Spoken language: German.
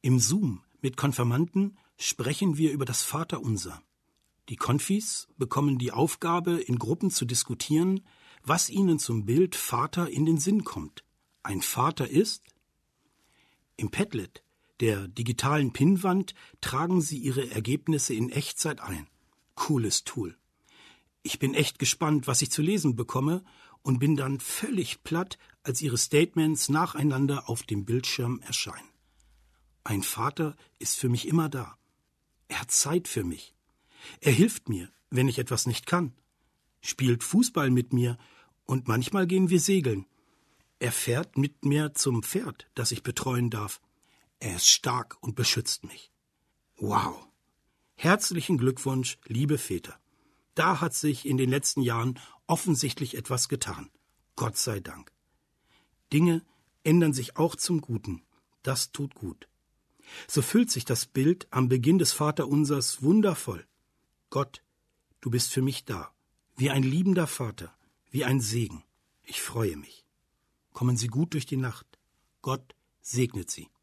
Im Zoom mit Konfirmanden sprechen wir über das Vaterunser. Die Konfis bekommen die Aufgabe, in Gruppen zu diskutieren, was ihnen zum Bild Vater in den Sinn kommt. Ein Vater ist? Im Padlet, der digitalen Pinnwand, tragen sie ihre Ergebnisse in Echtzeit ein. Cooles Tool. Ich bin echt gespannt, was ich zu lesen bekomme und bin dann völlig platt, als ihre Statements nacheinander auf dem Bildschirm erscheinen. Ein Vater ist für mich immer da. Er hat Zeit für mich. Er hilft mir, wenn ich etwas nicht kann, spielt Fußball mit mir und manchmal gehen wir segeln. Er fährt mit mir zum Pferd, das ich betreuen darf. Er ist stark und beschützt mich. Wow! Herzlichen Glückwunsch, liebe Väter. Da hat sich in den letzten Jahren offensichtlich etwas getan. Gott sei Dank. Dinge ändern sich auch zum Guten. Das tut gut. So füllt sich das Bild am Beginn des Vaterunsers wundervoll. Gott, du bist für mich da, wie ein liebender Vater, wie ein Segen. Ich freue mich. Kommen Sie gut durch die Nacht. Gott segnet Sie.